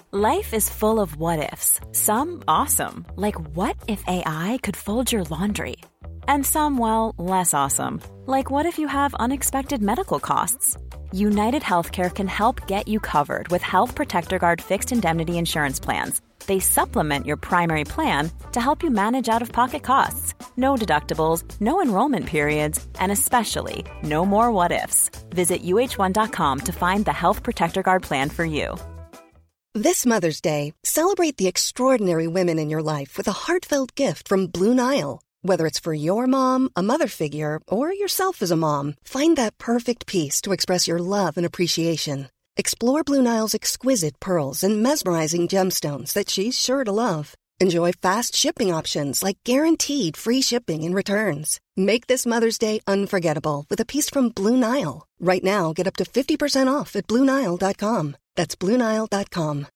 Life is full of what-ifs. Some awesome, like what if AI could fold your laundry? And some, well, less awesome, like what if you have unexpected medical costs? United Healthcare can help get you covered with Health Protector Guard fixed indemnity insurance plans. They supplement your primary plan to help you manage out-of-pocket costs. No deductibles, no enrollment periods, and especially no more what-ifs. Visit uh1.com to find the Health Protector Guard plan for you. This Mother's Day, celebrate the extraordinary women in your life with a heartfelt gift from Blue Nile. Whether it's for your mom, a mother figure, or yourself as a mom, find that perfect piece to express your love and appreciation. Explore Blue Nile's exquisite pearls and mesmerizing gemstones that she's sure to love. Enjoy fast shipping options like guaranteed free shipping and returns. Make this Mother's Day unforgettable with a piece from Blue Nile. Right now, get up to 50% off at BlueNile.com. That's BlueNile.com.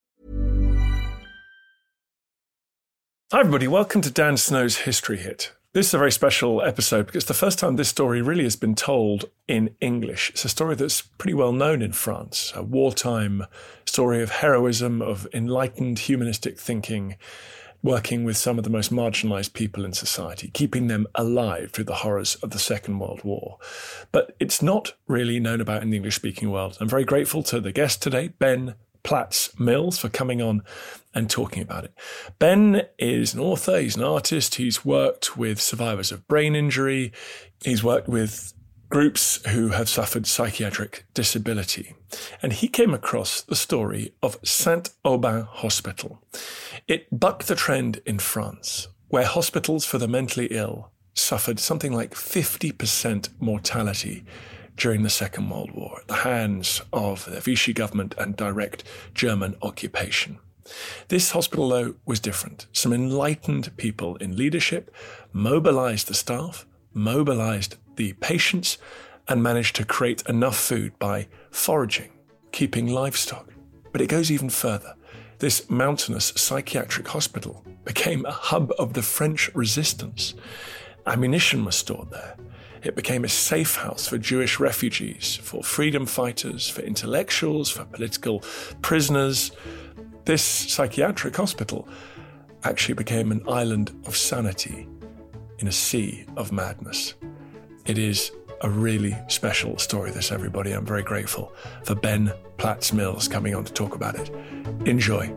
Hi everybody, welcome to Dan Snow's History Hit. This is a very special episode because it's the first time this story really has been told in English. It's a story that's pretty well known in France, a wartime story of heroism, of enlightened humanistic thinking, working with some of the most marginalised people in society, keeping them alive through the horrors of the Second World War. But it's not really known about in the English-speaking world. I'm very grateful to the guest today, Ben Platts-Mills, for coming on and talking about it. Ben is an author, he's an artist, he's worked with survivors of brain injury, he's worked with groups who have suffered psychiatric disability. And he came across the story of Saint-Aubin Hospital. It bucked the trend in France, where hospitals for the mentally ill suffered something like 50% mortality during the Second World War at the hands of the Vichy government and direct German occupation. This hospital, though, was different. Some enlightened people in leadership mobilized the staff, mobilized the patients, and managed to create enough food by foraging, keeping livestock. But it goes even further. This mountainous psychiatric hospital became a hub of the French resistance. Ammunition was stored there. It became a safe house for Jewish refugees, for freedom fighters, for intellectuals, for political prisoners. This psychiatric hospital actually became an island of sanity in a sea of madness. It is a really special story, this, everybody. I'm very grateful for Ben Platts-Mills coming on to talk about it. Enjoy.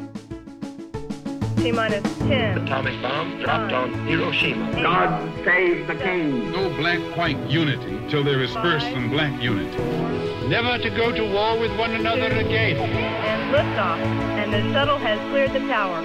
T-minus 10. Atomic bomb dropped on Hiroshima. God save the king. No black-white unity till there is first some black unity. Never to go to war with one another again. And liftoff, and the shuttle has cleared the tower.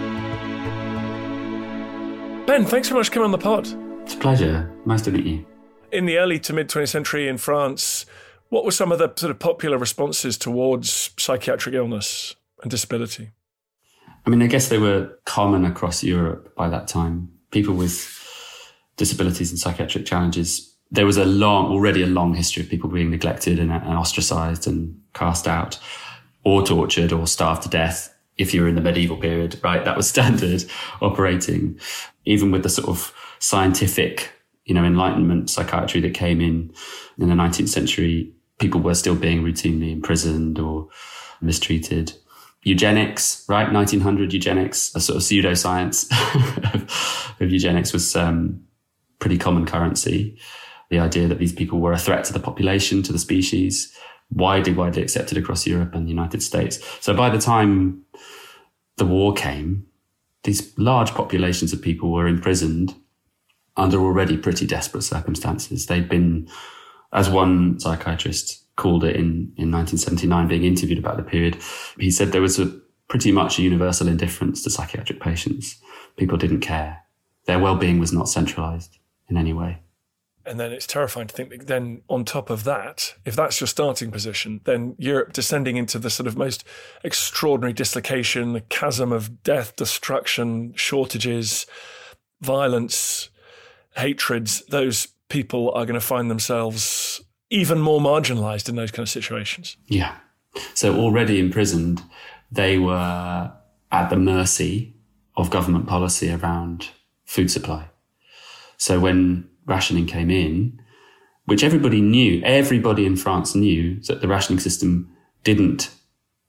Ben, thanks so much for coming on the pod. It's a pleasure. Nice to meet you. In the early to mid-20th century in France, what were some of the sort of popular responses towards psychiatric illness and disability? I mean, I guess they were common across Europe by that time. People with disabilities and psychiatric challenges. There was already a long history of people being neglected and ostracized and cast out or tortured or starved to death. If you were in the medieval period, right? That was standard operating. Even with the sort of scientific, Enlightenment psychiatry that came in the 19th century, people were still being routinely imprisoned or mistreated. Eugenics, right? 1900 eugenics, a sort of pseudoscience of eugenics was pretty common currency. The idea that these people were a threat to the population, to the species, widely accepted across Europe and the United States. So by the time the war came, these large populations of people were imprisoned under already pretty desperate circumstances. They'd been, as one psychiatrist called it in 1979, being interviewed about the period, he said there was pretty much a universal indifference to psychiatric patients. People didn't care. Their well-being was not centralised in any way. And then it's terrifying to think that then on top of that, if that's your starting position, then Europe descending into the sort of most extraordinary dislocation, the chasm of death, destruction, shortages, violence, hatreds, those people are going to find themselves even more marginalised in those kind of situations. Yeah. So already imprisoned, they were at the mercy of government policy around food supply. So when rationing came in, which everybody in France knew that the rationing system didn't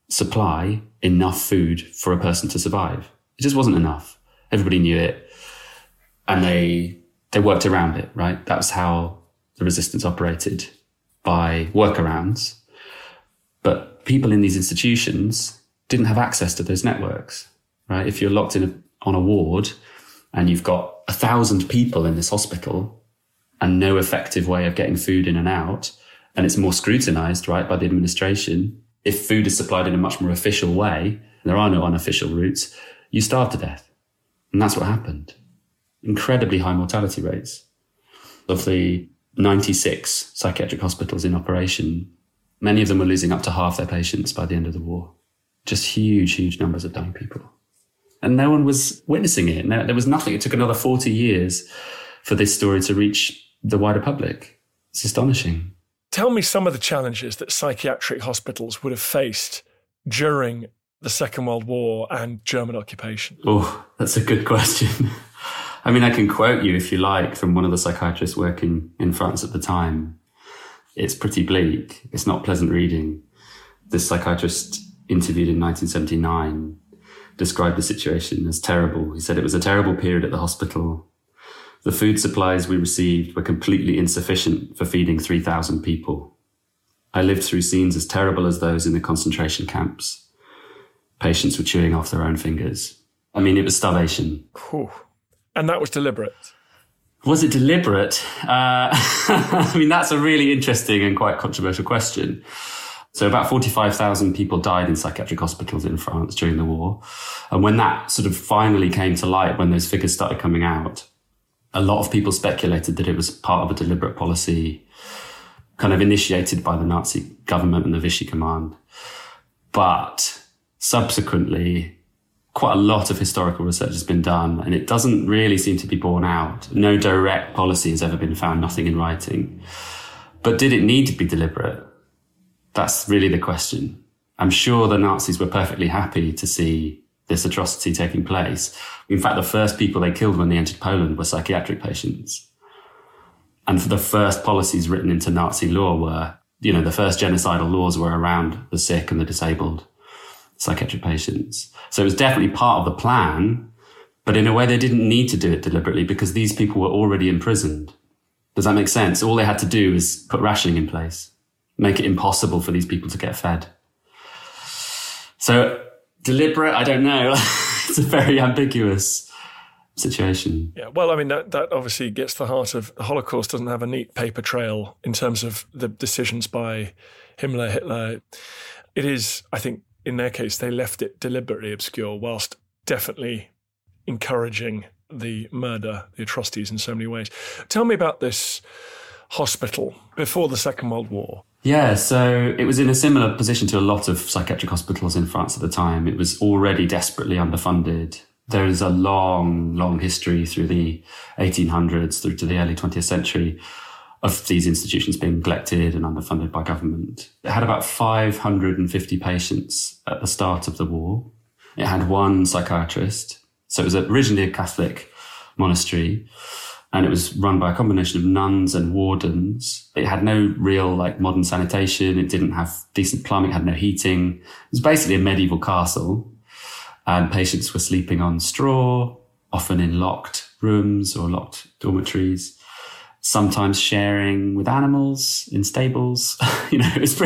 supply enough food for a person to survive. It just wasn't enough. Everybody knew it, and they worked around it, right? That was how the resistance operated, by workarounds. But people in these institutions didn't have access to those networks, right? If you're locked in on a ward and you've got 1,000 people in this hospital and no effective way of getting food in and out, and it's more scrutinized, right, by the administration, if food is supplied in a much more official way, there are no unofficial routes, you starve to death. And that's what happened. Incredibly high mortality rates. Of the 96 psychiatric hospitals in operation, many of them were losing up to half their patients by the end of the war. Just huge, huge numbers of dying people. And no one was witnessing it. No, there was nothing. It took another 40 years for this story to reach the wider public. It's astonishing. Tell me some of the challenges that psychiatric hospitals would have faced during the Second World War and German occupation. Oh, that's a good question. I mean, I can quote you, if you like, from one of the psychiatrists working in France at the time. It's pretty bleak. It's not pleasant reading. This psychiatrist interviewed in 1979 described the situation as terrible. He said it was a terrible period at the hospital. The food supplies we received were completely insufficient for feeding 3,000 people. I lived through scenes as terrible as those in the concentration camps. Patients were chewing off their own fingers. I mean, it was starvation. Whew. And that was deliberate. Was it deliberate? I mean, that's a really interesting and quite controversial question. So about 45,000 people died in psychiatric hospitals in France during the war. And when that sort of finally came to light, when those figures started coming out, a lot of people speculated that it was part of a deliberate policy kind of initiated by the Nazi government and the Vichy command. But subsequently, quite a lot of historical research has been done, and it doesn't really seem to be borne out. No direct policy has ever been found, nothing in writing. But did it need to be deliberate? That's really the question. I'm sure the Nazis were perfectly happy to see this atrocity taking place. In fact, the first people they killed when they entered Poland were psychiatric patients. And for the first policies written into Nazi law were, the first genocidal laws were around the sick and the disabled psychiatric patients. So it was definitely part of the plan, but in a way they didn't need to do it deliberately because these people were already imprisoned. Does that make sense? All they had to do is put rationing in place, make it impossible for these people to get fed. So deliberate, I don't know. It's a very ambiguous situation. Yeah, well, I mean, that obviously gets to the heart of the Holocaust. Doesn't have a neat paper trail in terms of the decisions by Himmler, Hitler. It is, I think, in their case, they left it deliberately obscure whilst definitely encouraging the murder, the atrocities in so many ways. Tell me about this hospital before the Second World War. Yeah, so it was in a similar position to a lot of psychiatric hospitals in France at the time. It was already desperately underfunded. There is a long, long history through the 1800s through to the early 20th century of these institutions being neglected and underfunded by government. It had about 550 patients at the start of the war. It had one psychiatrist. So it was originally a Catholic monastery, and it was run by a combination of nuns and wardens. It had no real modern sanitation. It didn't have decent plumbing. It had no heating. It was basically a medieval castle, and patients were sleeping on straw, often in locked rooms or locked dormitories, sometimes sharing with animals in stables. It was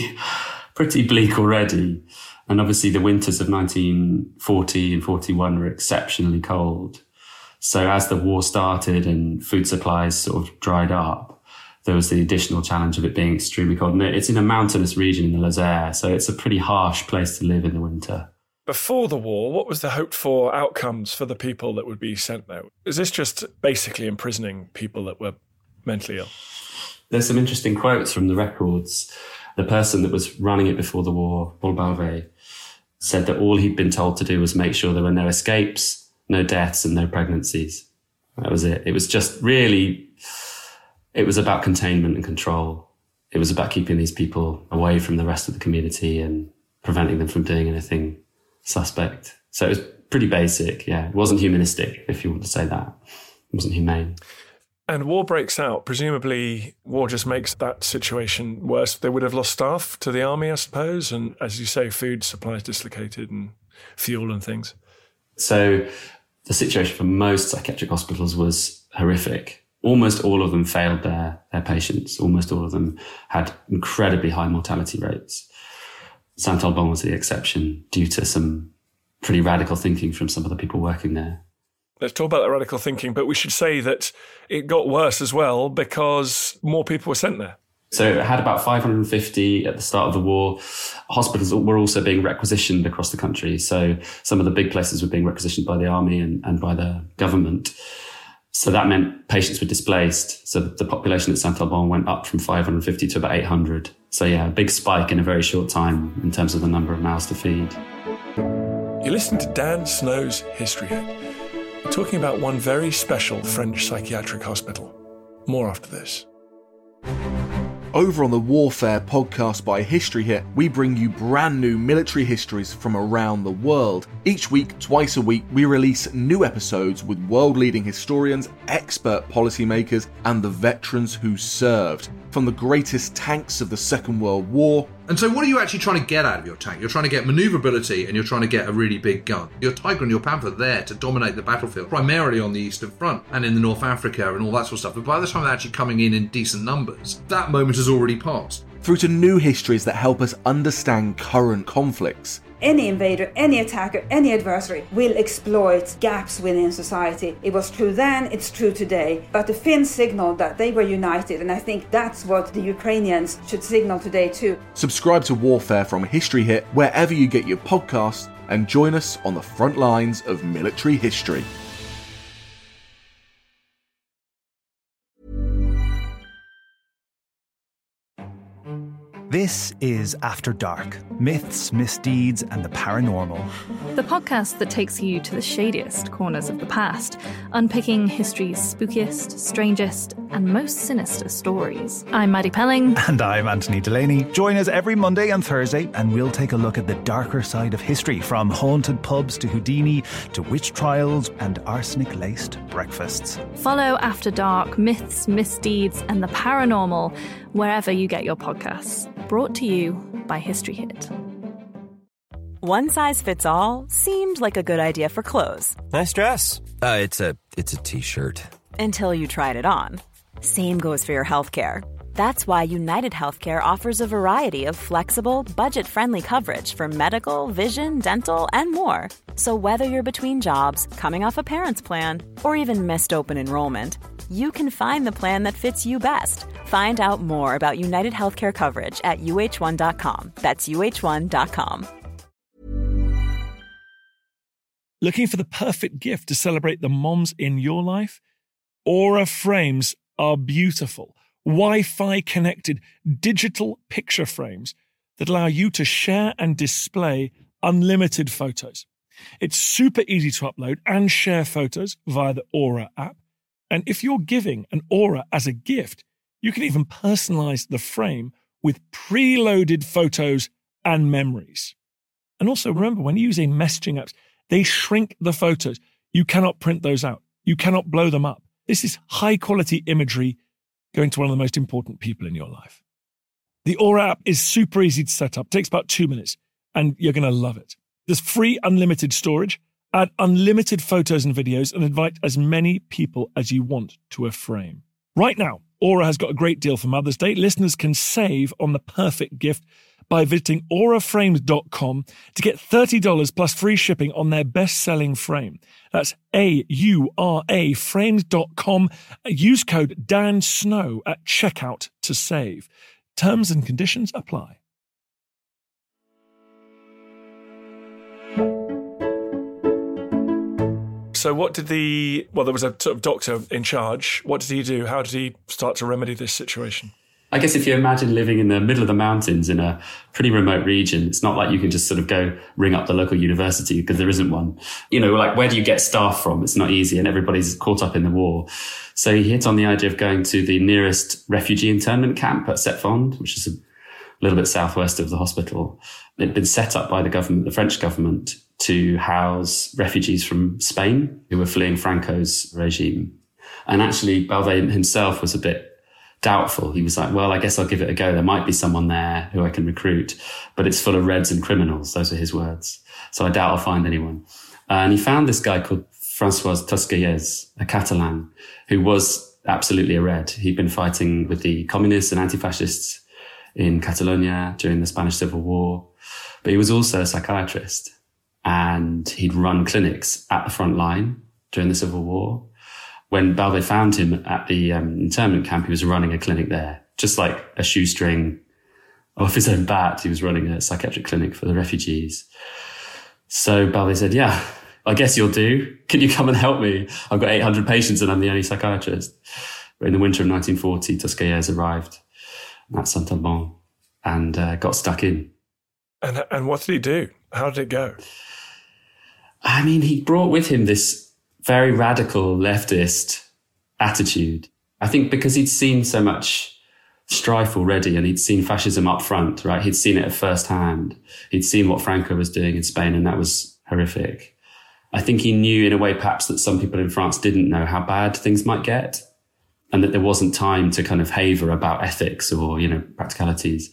pretty bleak already. And obviously the winters of 1940 and 41 were exceptionally cold. So as the war started and food supplies sort of dried up, there was the additional challenge of it being extremely cold. And it's in a mountainous region in the Lozère, so it's a pretty harsh place to live in the winter. Before the war, what was the hoped for outcomes for the people that would be sent there? Is this just basically imprisoning people that were mentally ill? There's some interesting quotes from the records. The person that was running it before the war, Paul Balvet, said that all he'd been told to do was make sure there were no escapes, no deaths, and no pregnancies. That was it. It was just really, it was about containment and control. It was about keeping these people away from the rest of the community and preventing them from doing anything suspect. So it was pretty basic, yeah. It wasn't humanistic, if you want to say that. It wasn't humane. And war breaks out. Presumably, war just makes that situation worse. They would have lost staff to the army, I suppose. And as you say, food supplies dislocated and fuel and things. So the situation for most psychiatric hospitals was horrific. Almost all of them failed their patients. Almost all of them had incredibly high mortality rates. Saint-Alban was the exception due to some pretty radical thinking from some of the people working there. Let's talk about that radical thinking, but we should say that it got worse as well because more people were sent there. So it had about 550 at the start of the war. Hospitals were also being requisitioned across the country. So some of the big places were being requisitioned by the army and by the government. So that meant patients were displaced. So the population at Saint-Alban went up from 550 to about 800. So yeah, a big spike in a very short time in terms of the number of mouths to feed. You're listening to Dan Snow's History Hit. We're talking about one very special French psychiatric hospital. More after this. Over on the Warfare podcast by History Hit, we bring you brand new military histories from around the world. Each week, twice a week, we release new episodes with world-leading historians, expert policymakers, and the veterans who served. From the greatest tanks of the Second World War. And so what are you actually trying to get out of your tank? You're trying to get manoeuvrability and you're trying to get a really big gun. Your Tiger and your Panther there to dominate the battlefield, primarily on the Eastern Front and in the North Africa and all that sort of stuff. But by the time they're actually coming in decent numbers, that moment has already passed. Through to new histories that help us understand current conflicts. Any invader, any attacker, any adversary will exploit gaps within society. It was true then, it's true today. But the Finns signaled that they were united, and I think that's what the Ukrainians should signal today too. Subscribe to Warfare from History Hit wherever you get your podcasts and join us on the front lines of military history. This is After Dark, myths, misdeeds, and the paranormal. The podcast that takes you to the shadiest corners of the past, unpicking history's spookiest, strangest, and most sinister stories. I'm Maddie Pelling. And I'm Anthony Delaney. Join us every Monday and Thursday, and we'll take a look at the darker side of history, from haunted pubs to Houdini, to witch trials and arsenic-laced breakfasts. Follow After Dark, myths, misdeeds, and the paranormal, wherever you get your podcasts. Brought to you by History Hit. One size fits all seemed like a good idea for clothes. Nice dress. It's a t-shirt. Until you tried it on. Same goes for your healthcare. That's why United Healthcare offers a variety of flexible, budget-friendly coverage for medical, vision, dental, and more. So whether you're between jobs, coming off a parent's plan, or even missed open enrollment, you can find the plan that fits you best. Find out more about United Healthcare coverage at uh1.com. That's uh1.com. Looking for the perfect gift to celebrate the moms in your life? Aura frames are beautiful. Wi-Fi connected digital picture frames that allow you to share and display unlimited photos. It's super easy to upload and share photos via the Aura app. And if you're giving an Aura as a gift, you can even personalize the frame with preloaded photos and memories. And also remember, when using messaging apps, they shrink the photos. You cannot print those out. You cannot blow them up. This is high quality imagery going to one of the most important people in your life. The Aura app is super easy to set up. It takes about 2 minutes and you're going to love it. There's free unlimited storage, add unlimited photos and videos, and invite as many people as you want to a frame. Right now, Aura has got a great deal for Mother's Day. Listeners can save on the perfect gift by visiting auraframes.com to get $30 plus free shipping on their best-selling frame. That's AURA frames.com. Use code DANSNOW at checkout to save. Terms and conditions apply. So what did there was a sort of doctor in charge. What did he do? How did he start to remedy this situation? I guess if you imagine living in the middle of the mountains in a pretty remote region, it's not like you can just sort of go ring up the local university because there isn't one. You know, like where do you get staff from? It's not easy and everybody's caught up in the war. So he hit on the idea of going to the nearest refugee internment camp at Setfond, which is a little bit southwest of the hospital. It had been set up by the government, the French government, to house refugees from Spain who were fleeing Franco's regime. And actually, Balvey himself was a bit doubtful. He was like, well, I guess I'll give it a go. There might be someone there who I can recruit, but it's full of Reds and criminals. Those are his words. So I doubt I'll find anyone. And he found this guy called François Tosquelles, a Catalan, who was absolutely a Red. He'd been fighting with the communists and anti-fascists in Catalonia during the Spanish Civil War. But he was also a psychiatrist, and he'd run clinics at the front line during the Civil War. When Balvey found him at the internment camp, he was running a clinic there, just like a shoestring off his own bat. He was running a psychiatric clinic for the refugees. So Balvey said, yeah, I guess you'll do. Can you come and help me? I've got 800 patients and I'm the only psychiatrist. In the winter of 1940, Tosquelles arrived at Saint-Alban and got stuck in. And what did he do? How did it go? I mean, he brought with him this very radical leftist attitude. I think because he'd seen so much strife already and he'd seen fascism up front, right? He'd seen it at first hand. He'd seen what Franco was doing in Spain, and that was horrific. I think he knew in a way perhaps that some people in France didn't know how bad things might get, and that there wasn't time to kind of haver about ethics or, you know, practicalities.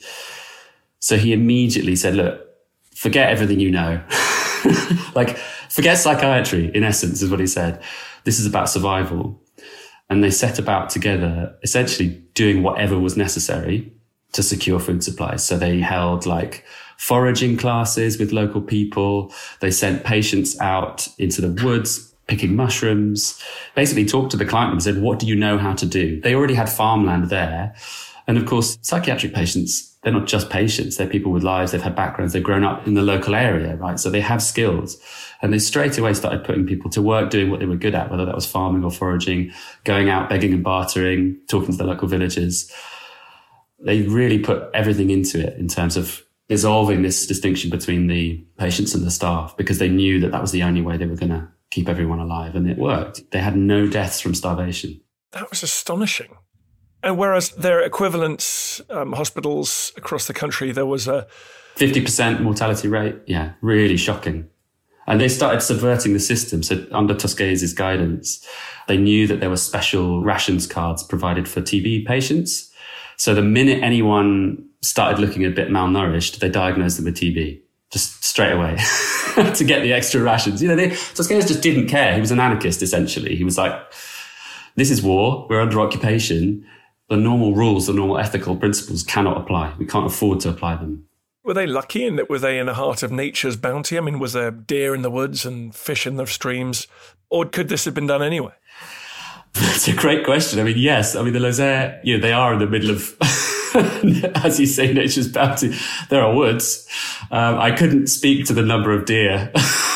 So he immediately said, look, forget everything you know. Like, forget psychiatry, in essence, is what he said. This is about survival. And they set about together, essentially doing whatever was necessary to secure food supplies. So they held like foraging classes with local people. They sent patients out into the woods, picking mushrooms, basically talked to the client and said, what do you know how to do? They already had farmland there. And of course, psychiatric patients, they're not just patients. They're people with lives. They've had backgrounds. They've grown up in the local area, right? So they have skills. And they straight away started putting people to work doing what they were good at, whether that was farming or foraging, going out, begging and bartering, talking to the local villagers. They really put everything into it in terms of dissolving this distinction between the patients and the staff, because they knew that that was the only way they were going to keep everyone alive. And it worked. They had no deaths from starvation. That was astonishing. And whereas their equivalent hospitals across the country, there was a 50% mortality rate. Yeah, really shocking. And they started subverting the system. So under Tosquelles' guidance, they knew that there were special rations cards provided for TB patients. So the minute anyone started looking a bit malnourished, they diagnosed them with TB just straight away to get the extra rations. You know, Tosquelles just didn't care. He was an anarchist, essentially. He was like, this is war. We're under occupation. The normal rules, the normal ethical principles cannot apply. We can't afford to apply them. Were they lucky in that? Were they in the heart of nature's bounty? I mean, was there deer in the woods and fish in the streams? Or could this have been done anyway? That's a great question. I mean, yes. I mean, the Lozère, you know, they are in the middle of, as you say, nature's bounty. There are woods. I couldn't speak to the number of deer.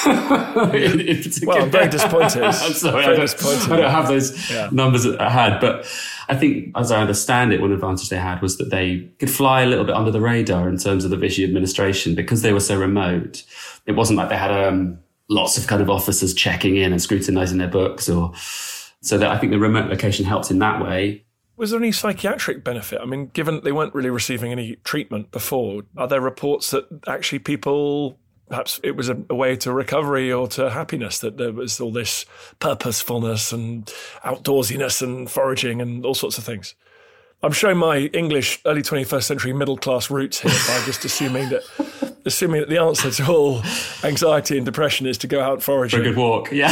Well, I'm very disappointed. I'm sorry, I don't have those numbers at hand. But I think, as I understand it, one advantage they had was that they could fly a little bit under the radar in terms of the Vichy administration because they were so remote. It wasn't like they had lots of kind of officers checking in and scrutinizing their books, or so that I think the remote location helped in that way. Was there any psychiatric benefit? I mean, given that they weren't really receiving any treatment before, are there reports that actually people, perhaps it was a way to recovery or to happiness, that there was all this purposefulness and outdoorsiness and foraging and all sorts of things? I'm showing my English early 21st century middle class roots here by just assuming that the answer to all anxiety and depression is to go out foraging. For a good walk, yeah.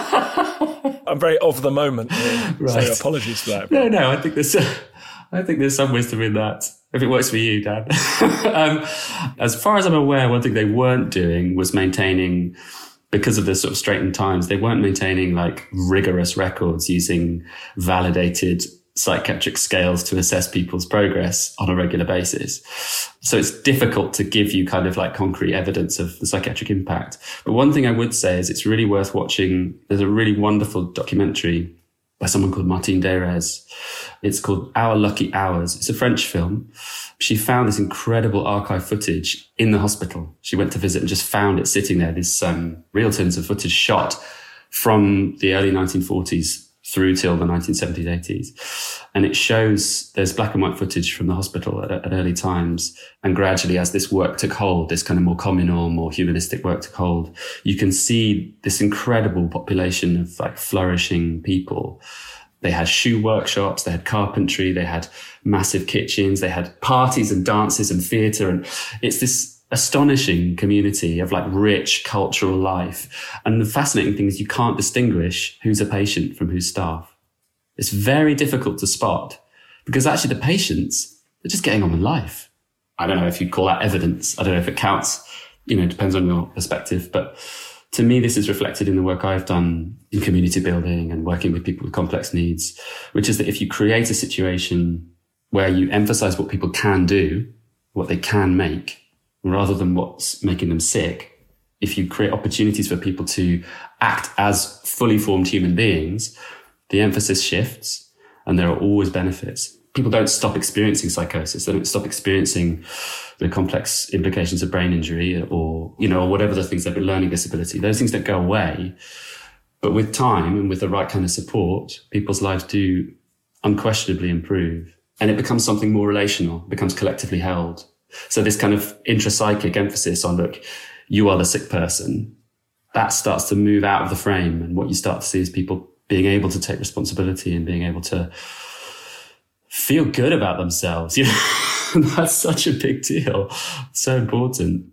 I'm very of the moment, right. So apologies for that. No, I think there's some wisdom in that. If it works for you, Dan. As far as I'm aware, one thing they weren't doing was maintaining, because of the sort of straitened times, they weren't maintaining like rigorous records using validated psychiatric scales to assess people's progress on a regular basis. So it's difficult to give you kind of like concrete evidence of the psychiatric impact. But one thing I would say is it's really worth watching. There's a really wonderful documentary by someone called Martine Derez. It's called Our Lucky Hours. It's a French film. She found this incredible archive footage in the hospital. She went to visit and just found it sitting there, this reel tins of footage shot from the early 1940s through till the 1970s, 80s. And it shows there's black and white footage from the hospital at early times. And gradually, as this work took hold, this kind of more communal, more humanistic work took hold, you can see this incredible population of like flourishing people They had shoe workshops, they had carpentry, they had massive kitchens, they had parties and dances and theatre. And it's this astonishing community of like rich cultural life. And the fascinating thing is you can't distinguish who's a patient from who's staff. It's very difficult to spot because actually the patients, they're just getting on with life. I don't know if you'd call that evidence. I don't know if it counts. It depends on your perspective. But to me, this is reflected in the work I've done in community building and working with people with complex needs, which is that if you create a situation where you emphasize what people can do, what they can make, rather than what's making them sick, if you create opportunities for people to act as fully formed human beings, the emphasis shifts and there are always benefits. People don't stop experiencing psychosis. They don't stop experiencing the complex implications of brain injury or whatever the things they've been learning disability. Those things don't go away. But with time and with the right kind of support, people's lives do unquestionably improve. And it becomes something more relational, becomes collectively held. So this kind of intrapsychic emphasis on, look, you are the sick person, that starts to move out of the frame. And what you start to see is people being able to take responsibility and being able to feel good about themselves. That's such a big deal. So important.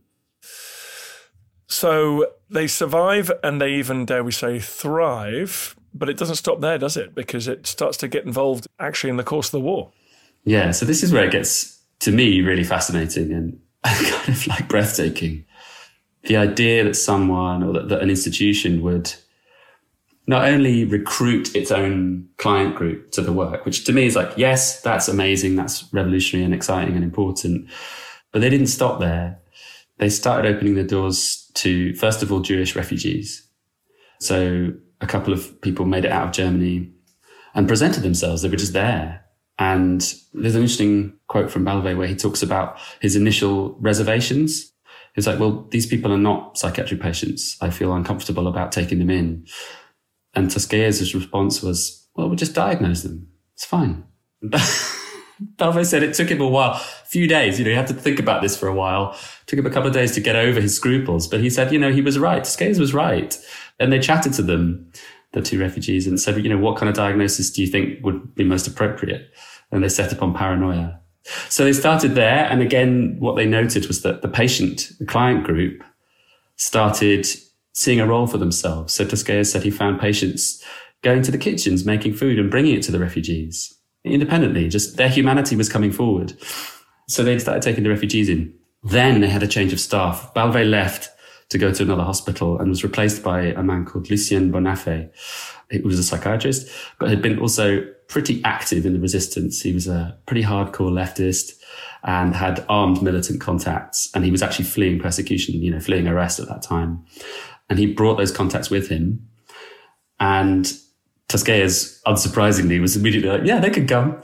So they survive and they even, dare we say, thrive, but it doesn't stop there, does it? Because it starts to get involved actually in the course of the war. Yeah, so this is where it gets, to me, really fascinating and kind of like breathtaking. The idea that someone or that an institution would not only recruit its own client group to the work, which to me is like, yes, that's amazing, that's revolutionary and exciting and important. But they didn't stop there. They started opening the doors to, first of all, Jewish refugees. So a couple of people made it out of Germany and presented themselves. They were just there. And there's an interesting quote from Baldwin where he talks about his initial reservations. He's like, well, these people are not psychiatric patients. I feel uncomfortable about taking them in. And Tosquelles' response was, well, we'll just diagnose them. It's fine. Baldwin said it took him a while, a few days. He had to think about this for a while. It took him a couple of days to get over his scruples. But he said, he was right. Tosquelles was right. And they chatted to them, the two refugees, and said, what kind of diagnosis do you think would be most appropriate? And they set upon paranoia. So they started there. And again, what they noted was that the client group, started seeing a role for themselves. So Tosquelles said he found patients going to the kitchens, making food and bringing it to the refugees independently. Just their humanity was coming forward. So they started taking the refugees in. Then they had a change of staff. Baldwin left to go to another hospital and was replaced by a man called Lucien Bonafé. He was a psychiatrist, but had been also pretty active in the resistance. He was a pretty hardcore leftist and had armed militant contacts. And he was actually fleeing persecution, fleeing arrest at that time. And he brought those contacts with him. And Tosquelles, unsurprisingly, was immediately like, yeah, they could come.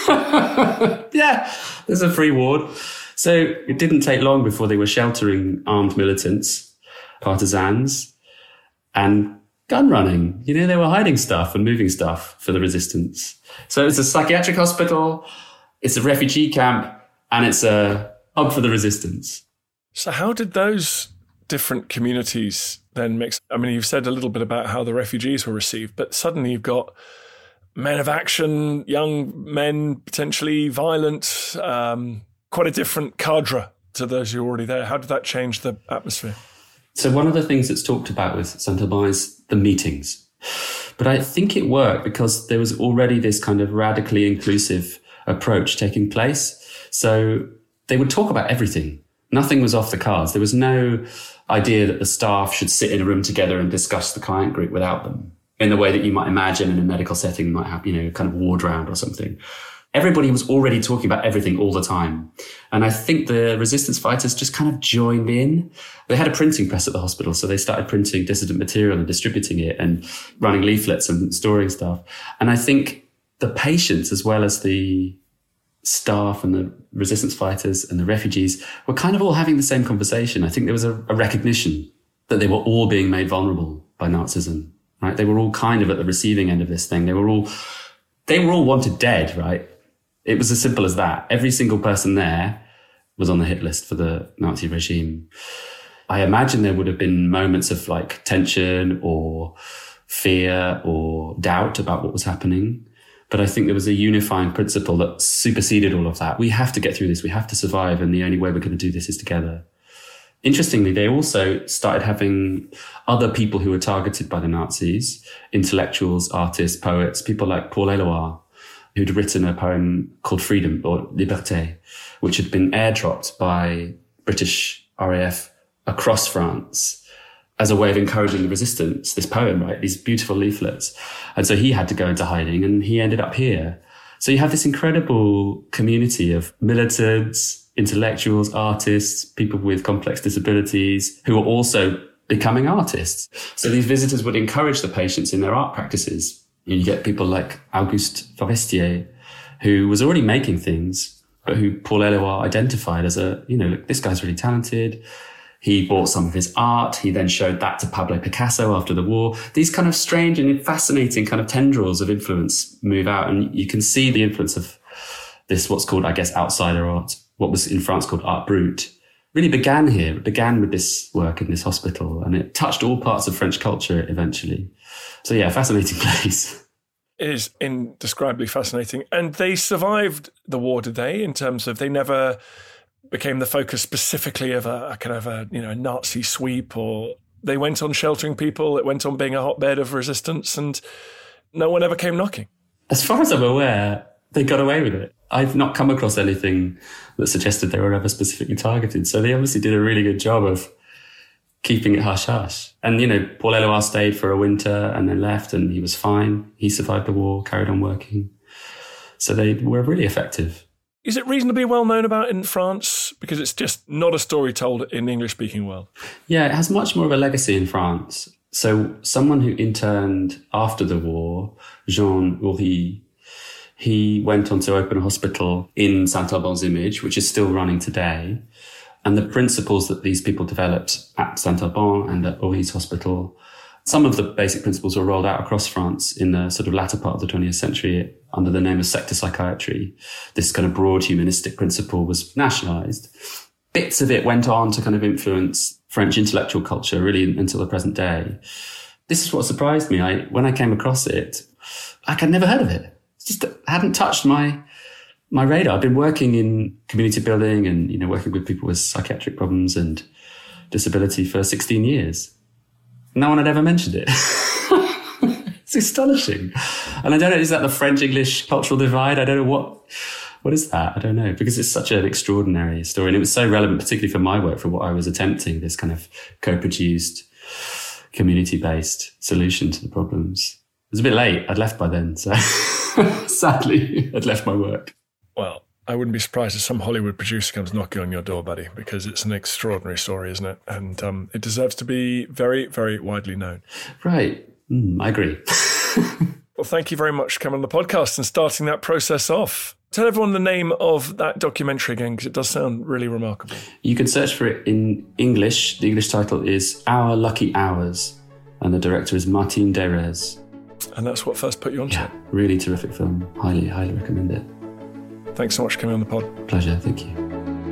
Yeah, there's a free ward. So it didn't take long before they were sheltering armed militants, partisans, and gun running. They were hiding stuff and moving stuff for the resistance. So it's a psychiatric hospital, it's a refugee camp, and it's a hub for the resistance. So how did those different communities then mix? I mean, you've said a little bit about how the refugees were received, but suddenly you've got men of action, young men, potentially violent, quite a different cadre to those who were already there. How did that change the atmosphere? So one of the things that's talked about with Saint-Alban is the meetings. But I think it worked because there was already this kind of radically inclusive approach taking place. So they would talk about everything. Nothing was off the cards. There was no idea that the staff should sit in a room together and discuss the client group without them in the way that you might imagine in a medical setting. You might have, kind of ward round or something. Everybody was already talking about everything all the time. And I think the resistance fighters just kind of joined in. They had a printing press at the hospital, so they started printing dissident material and distributing it and running leaflets and storing stuff. And I think the patients, as well as the staff and the resistance fighters and the refugees, were kind of all having the same conversation. I think there was a recognition that they were all being made vulnerable by Nazism, right? They were all kind of at the receiving end of this thing. They were all wanted dead, right? It was as simple as that. Every single person there was on the hit list for the Nazi regime. I imagine there would have been moments of like tension or fear or doubt about what was happening. But I think there was a unifying principle that superseded all of that. We have to get through this. We have to survive. And the only way we're going to do this is together. Interestingly, they also started having other people who were targeted by the Nazis, intellectuals, artists, poets, people like Paul Éluard, who'd written a poem called Freedom or Liberté, which had been airdropped by British RAF across France as a way of encouraging the resistance, this poem, right? These beautiful leaflets. And so he had to go into hiding and he ended up here. So you have this incredible community of militants, intellectuals, artists, people with complex disabilities who are also becoming artists. So these visitors would encourage the patients in their art practices. You get people like Auguste Forestier, who was already making things, but who Paul Éluard identified as look, this guy's really talented. He bought some of his art. He then showed that to Pablo Picasso after the war. These kind of strange and fascinating kind of tendrils of influence move out. And you can see the influence of this, what's called, I guess, outsider art, what was in France called art brut, really began here. It began with this work in this hospital and it touched all parts of French culture eventually. So yeah, fascinating place. It is indescribably fascinating. And they survived the war, did they? In terms of they never became the focus specifically of a kind of a Nazi sweep, or they went on sheltering people. It went on being a hotbed of resistance and no one ever came knocking. As far as I'm aware, they got away with it. I've not come across anything that suggested they were ever specifically targeted. So they obviously did a really good job of keeping it hush-hush. And, Paul Éluard stayed for a winter and then left and he was fine. He survived the war, carried on working. So they were really effective. Is it reasonably well known about in France? Because it's just not a story told in the English-speaking world. Yeah, it has much more of a legacy in France. So someone who interned after the war, Jean Houry, he went on to open a hospital in Saint-Alban-des-Image, which is still running today. And the principles that these people developed at Saint-Alban and at Houry's hospital, some of the basic principles were rolled out across France in the sort of latter part of the 20th century under the name of sector psychiatry. This kind of broad humanistic principle was nationalized. Bits of it went on to kind of influence French intellectual culture really until the present day. This is what surprised me. When I came across it, I'd never heard of it. It just hadn't touched my radar. I've been working in community building and, working with people with psychiatric problems and disability for 16 years. No one had ever mentioned it. It's astonishing. And I don't know, is that the French-English cultural divide? I don't know what is that? I don't know, because it's such an extraordinary story. And it was so relevant, particularly for my work, for what I was attempting, this kind of co-produced, community-based solution to the problems. It was a bit late. I'd left by then, so sadly, I'd left my work. Well, I wouldn't be surprised if some Hollywood producer comes knocking on your door, buddy, because it's an extraordinary story, isn't it? And it deserves to be very, very widely known. Right. I agree. Well, thank you very much for coming on the podcast and starting that process off. Tell everyone the name of that documentary again, because it does sound really remarkable. You can search for it in English. The English title is Our Lucky Hours, and the director is Martine Derez. And that's what first put you onto it? Really terrific film. Highly, highly recommend it. Thanks so much for coming on the pod. Pleasure, thank you.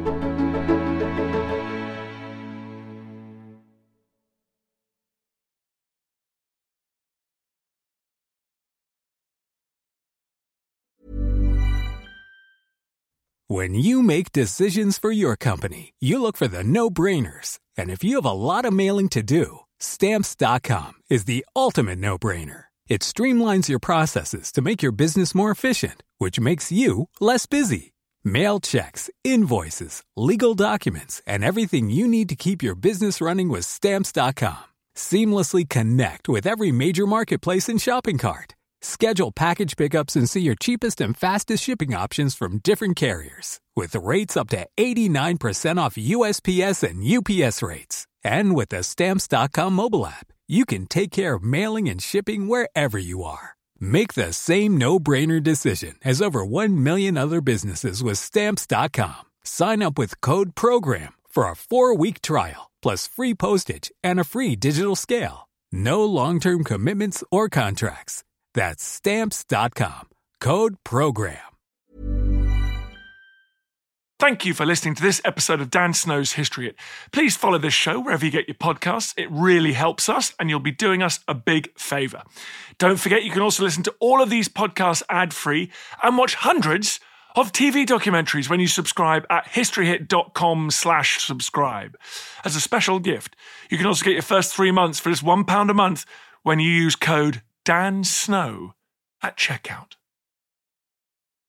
When you make decisions for your company, you look for the no-brainers. And if you have a lot of mailing to do, Stamps.com is the ultimate no-brainer. It streamlines your processes to make your business more efficient, which makes you less busy. Mail checks, invoices, legal documents, and everything you need to keep your business running with Stamps.com. Seamlessly connect with every major marketplace and shopping cart. Schedule package pickups and see your cheapest and fastest shipping options from different carriers. With rates up to 89% off USPS and UPS rates. And with the Stamps.com mobile app, you can take care of mailing and shipping wherever you are. Make the same no-brainer decision as over 1 million other businesses with Stamps.com. Sign up with code PROGRAM for a 4-week trial, plus free postage and a free digital scale. No long-term commitments or contracts. That's Stamps.com. Code PROGRAM. Thank you for listening to this episode of Dan Snow's History Hit. Please follow this show wherever you get your podcasts. It really helps us, and you'll be doing us a big favour. Don't forget, you can also listen to all of these podcasts ad-free and watch hundreds of TV documentaries when you subscribe at historyhit.com/subscribe. As a special gift, you can also get your first 3 months for just £1 a month when you use code DANSNOW at checkout.